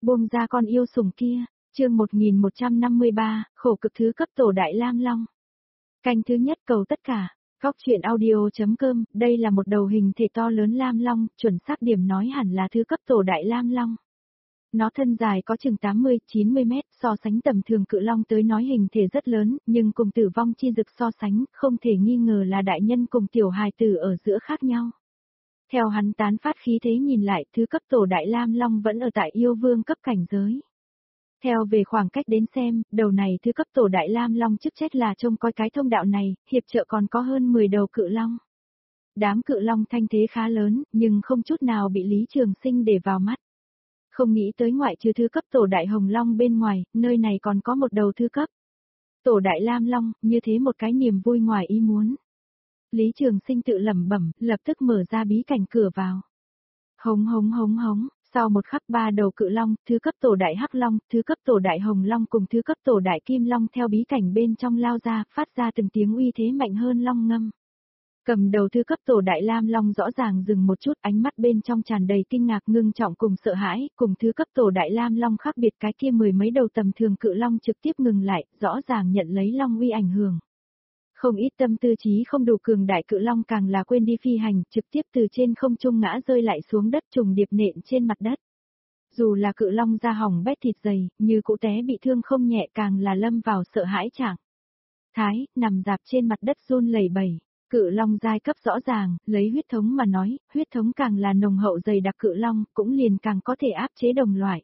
Buông ra con yêu sủng kia, chương 1153, khổ cực thứ cấp tổ Đại Lam Long. Canh thứ nhất cầu tất cả, góc truyện audio.com, đây là một đầu hình thể to lớn Lam Long, chuẩn xác điểm nói hẳn là thứ cấp tổ Đại Lam Long. Nó thân dài có chừng 80-90 mét, so sánh tầm thường cự long tới nói hình thể rất lớn, nhưng cùng tử vong chi dực so sánh, không thể nghi ngờ là đại nhân cùng tiểu hài tử ở giữa khác nhau. Theo hắn tán phát khí thế nhìn lại, thứ cấp tổ Đại Lam Long vẫn ở tại yêu vương cấp cảnh giới. Theo về khoảng cách đến xem, đầu này thứ cấp tổ Đại Lam Long chức trách là trông coi cái thông đạo này, hiệp trợ còn có hơn 10 đầu cự long. Đám cự long thanh thế khá lớn, nhưng không chút nào bị Lý Trường Sinh để vào mắt. Không nghĩ tới ngoại trừ thứ cấp tổ Đại Hồng Long bên ngoài, nơi này còn có một đầu thứ cấp tổ Đại Lam Long, như thế một cái niềm vui ngoài ý muốn. Lý Trường Sinh tự lẩm bẩm, lập tức mở ra bí cảnh cửa vào. Hống hống hống hống, sau một khắc 3 đầu cự long, thứ cấp tổ Đại Hắc Long, thứ cấp tổ Đại Hồng Long cùng thứ cấp tổ Đại Kim Long theo bí cảnh bên trong lao ra, phát ra từng tiếng uy thế mạnh hơn long ngâm. Cầm đầu thứ cấp tổ Đại Lam Long rõ ràng dừng một chút, ánh mắt bên trong tràn đầy kinh ngạc ngưng trọng cùng sợ hãi, cùng thứ cấp tổ Đại Lam Long khác biệt, cái kia mười mấy đầu tầm thường cự long trực tiếp ngừng lại, rõ ràng nhận lấy long uy ảnh hưởng. Không ít tâm tư trí không đủ cường đại cự long càng là quên đi phi hành, trực tiếp từ trên không trung ngã rơi lại xuống đất trùng điệp nện trên mặt đất. Dù là cự long da hỏng bét thịt dày, như cũ té bị thương không nhẹ, càng là lâm vào sợ hãi trạng thái, nằm dạp trên mặt đất run lẩy bẩy. Cự long giai cấp rõ ràng, lấy huyết thống mà nói, huyết thống càng là nồng hậu dày đặc cự long, cũng liền càng có thể áp chế đồng loại.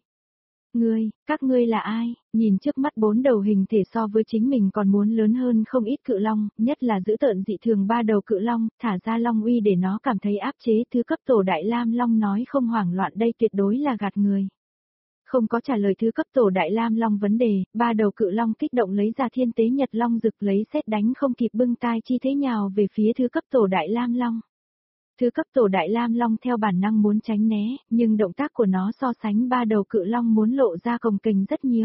Các ngươi là ai? Nhìn trước mắt 4 đầu hình thể so với chính mình còn muốn lớn hơn không ít cự long, nhất là giữ tợn dị thường 3 đầu cự long, thả ra long uy để nó cảm thấy áp chế, thứ cấp tổ Đại Lam Long nói không hoảng loạn đây tuyệt đối là gạt người. Không có trả lời thứ cấp tổ Đại Lam Long vấn đề, 3 đầu cự long kích động lấy ra thiên tế nhật long rực lấy sét đánh không kịp bưng tai chi thế nhào về phía thứ cấp tổ Đại Lam Long. Thứ cấp tổ Đại Lam Long theo bản năng muốn tránh né, nhưng động tác của nó so sánh 3 đầu cự long muốn lộ ra cồng kềnh rất nhiều.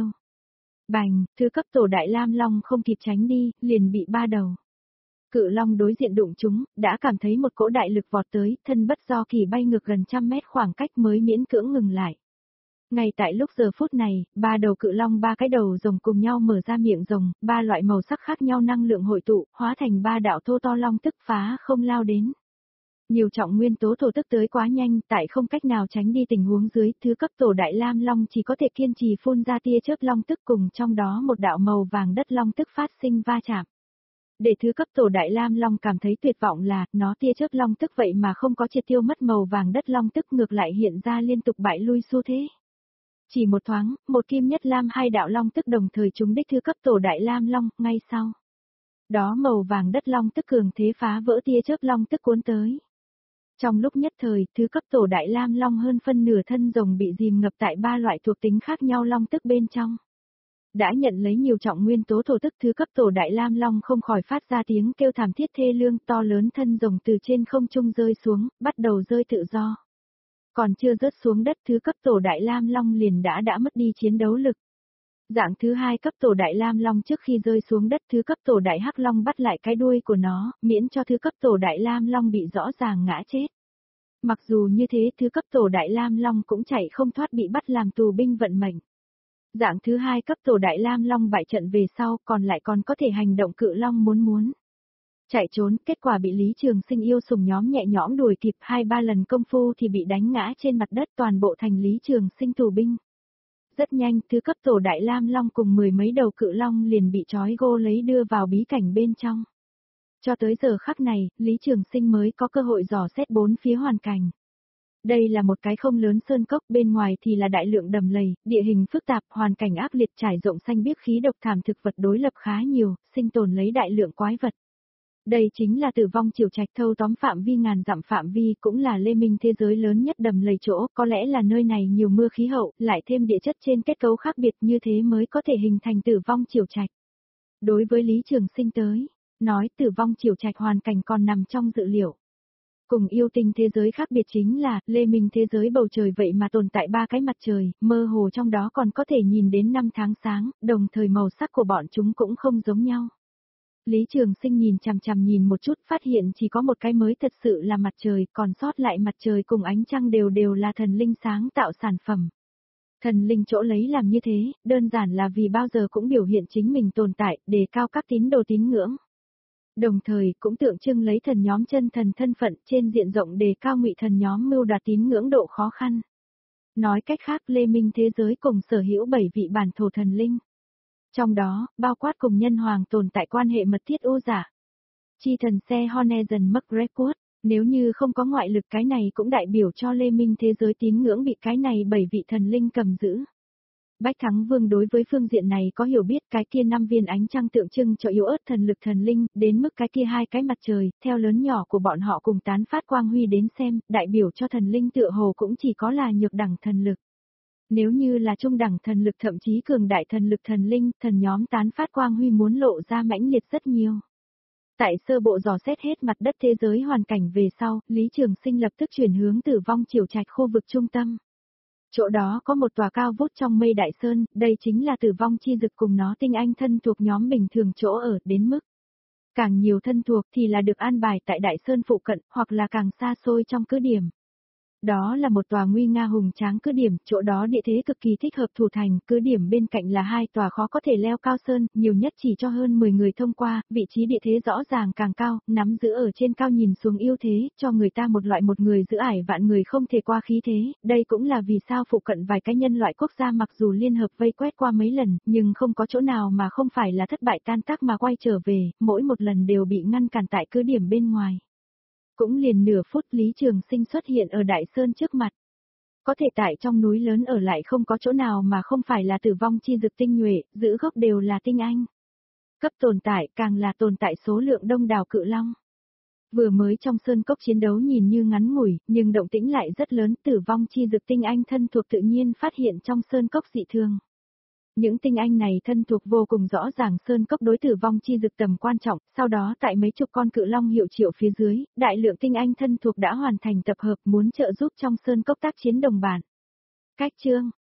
Bành, thứ cấp tổ Đại Lam Long không kịp tránh đi, liền bị 3 đầu cự long đối diện đụng chúng, đã cảm thấy một cỗ đại lực vọt tới, thân bất do kỳ bay ngược gần trăm mét khoảng cách mới miễn cưỡng ngừng lại. Ngay tại lúc giờ phút này, 3 đầu cự long 3 cái đầu rồng cùng nhau mở ra miệng rồng, 3 loại màu sắc khác nhau năng lượng hội tụ, hóa thành 3 đạo thô to long tức phá không lao đến. Nhiều trọng nguyên tố thổ tức tới quá nhanh, tại không cách nào tránh đi tình huống dưới, thứ cấp tổ Đại Lam Long chỉ có thể kiên trì phun ra tia chớp long tức cùng trong đó một đạo màu vàng đất long tức phát sinh va chạm. Để thứ cấp tổ Đại Lam Long cảm thấy tuyệt vọng là, nó tia chớp long tức vậy mà không có triệt tiêu mất màu vàng đất long tức, ngược lại hiện ra liên tục bại lui xu thế. Chỉ một thoáng, một kim nhất lam hai đạo long tức đồng thời trúng đích thứ cấp tổ Đại Lam Long, ngay sau đó màu vàng đất long tức cường thế phá vỡ tia chớp long tức cuốn tới. Trong lúc nhất thời, thứ cấp tổ Đại Lam Long hơn phân nửa thân rồng bị dìm ngập tại 3 loại thuộc tính khác nhau long tức bên trong. Đã nhận lấy nhiều trọng nguyên tố thổ tức, thứ cấp tổ Đại Lam Long không khỏi phát ra tiếng kêu thảm thiết thê lương, to lớn thân rồng từ trên không trung rơi xuống, bắt đầu rơi tự do. Còn chưa rớt xuống đất, thứ cấp tổ Đại Lam Long liền đã mất đi chiến đấu lực. Dạng thứ 2 cấp tổ Đại Lam Long trước khi rơi xuống đất, thứ cấp tổ Đại Hắc Long bắt lại cái đuôi của nó, miễn cho thứ cấp tổ Đại Lam Long bị rõ ràng ngã chết. Mặc dù như thế, thứ cấp tổ Đại Lam Long cũng chạy không thoát bị bắt làm tù binh vận mệnh. Dạng thứ 2 cấp tổ Đại Lam Long bại trận về sau, còn lại còn có thể hành động cự long muốn chạy trốn, kết quả bị Lý Trường Sinh yêu sủng nhóm nhẹ nhõm đuổi kịp 2-3 lần công phu thì bị đánh ngã trên mặt đất, toàn bộ thành Lý Trường Sinh tù binh. Rất nhanh, thứ cấp tổ Đại Lam Long cùng 10 mấy đầu cự long liền bị trói gô lấy đưa vào bí cảnh bên trong. Cho tới giờ khắc này, Lý Trường Sinh mới có cơ hội dò xét 4 phía hoàn cảnh. Đây là một cái không lớn sơn cốc, bên ngoài thì là đại lượng đầm lầy, địa hình phức tạp, hoàn cảnh ác liệt, trải rộng xanh biếc khí độc, thảm thực vật đối lập khá nhiều, sinh tồn lấy đại lượng quái vật. Đây chính là Tử Vong Triều Trạch, thâu tóm phạm vi ngàn dặm phạm vi, cũng là Lê Minh thế giới lớn nhất đầm lầy chỗ, có lẽ là nơi này nhiều mưa khí hậu, lại thêm địa chất trên kết cấu khác biệt, như thế mới có thể hình thành Tử Vong Triều Trạch. Đối với Lý Trường Sinh tới nói, Tử Vong Triều Trạch hoàn cảnh còn nằm trong dự liệu. Cùng yêu tinh thế giới khác biệt chính là, Lê Minh thế giới bầu trời vậy mà tồn tại 3 cái mặt trời, mơ hồ trong đó còn có thể nhìn đến 5 tháng sáng, đồng thời màu sắc của bọn chúng cũng không giống nhau. Lý Trường Sinh nhìn chằm chằm nhìn một chút, phát hiện chỉ có một cái mới thật sự là mặt trời, còn sót lại mặt trời cùng ánh trăng đều là thần linh sáng tạo sản phẩm. Thần linh chỗ lấy làm như thế, đơn giản là vì bao giờ cũng biểu hiện chính mình tồn tại, đề cao các tín đồ tín ngưỡng. Đồng thời cũng tượng trưng lấy thần nhóm chân thần thân phận trên diện rộng đề cao ngụy thần nhóm mưu đạt tín ngưỡng độ khó khăn. Nói cách khác Lê Minh thế giới cùng sở hữu 7 vị bản thổ thần linh. Trong đó, bao quát cùng nhân hoàng tồn tại quan hệ mật thiết ô giả. Chi thần xe Honezen McGregor, nếu như không có ngoại lực cái này cũng đại biểu cho Lê Minh thế giới tín ngưỡng bị cái này 7 vị thần linh cầm giữ. Bách Thắng Vương đối với phương diện này có hiểu biết cái kia 5 viên ánh trăng tượng trưng cho yếu ớt thần lực thần linh, đến mức cái kia 2 cái mặt trời, theo lớn nhỏ của bọn họ cùng tán phát quang huy đến xem, đại biểu cho thần linh tựa hồ cũng chỉ có là nhược đẳng thần lực. Nếu như là trung đẳng thần lực thậm chí cường đại thần lực thần linh, thần nhóm tán phát quang huy muốn lộ ra mãnh liệt rất nhiều. Tại sơ bộ dò xét hết mặt đất thế giới hoàn cảnh về sau, Lý Trường Sinh lập tức chuyển hướng Tử Vong Triều Trạch khu vực trung tâm. Chỗ đó có một tòa cao vút trong mây đại sơn, đây chính là Tử Vong Chi Dực cùng nó tinh anh thân thuộc nhóm bình thường chỗ ở, đến mức càng nhiều thân thuộc thì là được an bài tại đại sơn phụ cận, hoặc là càng xa xôi trong cứ điểm. Đó là một tòa nguy nga hùng tráng cứ điểm, chỗ đó địa thế cực kỳ thích hợp thủ thành, cứ điểm bên cạnh là 2 tòa khó có thể leo cao sơn, nhiều nhất chỉ cho hơn 10 người thông qua, vị trí địa thế rõ ràng càng cao, nắm giữ ở trên cao nhìn xuống ưu thế, cho người ta một loại một người giữ ải vạn người không thể qua khí thế, đây cũng là vì sao phụ cận vài cái nhân loại quốc gia mặc dù liên hợp vây quét qua mấy lần, nhưng không có chỗ nào mà không phải là thất bại tan tác mà quay trở về, mỗi một lần đều bị ngăn cản tại cứ điểm bên ngoài. Cũng liền nửa phút Lý Trường Sinh xuất hiện ở Đại Sơn trước mặt. Có thể tại trong núi lớn ở lại không có chỗ nào mà không phải là Tử Vong Chi Dực tinh nhuệ, giữ gốc đều là tinh anh. Cấp tồn tại càng là tồn tại số lượng đông đảo cự long. Vừa mới trong sơn cốc chiến đấu nhìn như ngắn ngủi, nhưng động tĩnh lại rất lớn, Tử Vong Chi Dực tinh anh thân thuộc tự nhiên phát hiện trong sơn cốc dị thường. Những tinh anh này thân thuộc vô cùng rõ ràng sơn cốc đối Tử Vong Chi Dực tầm quan trọng, sau đó tại mấy chục con cự long hiệu triệu phía dưới, đại lượng tinh anh thân thuộc đã hoàn thành tập hợp muốn trợ giúp trong sơn cốc tác chiến đồng bản. Cách chương,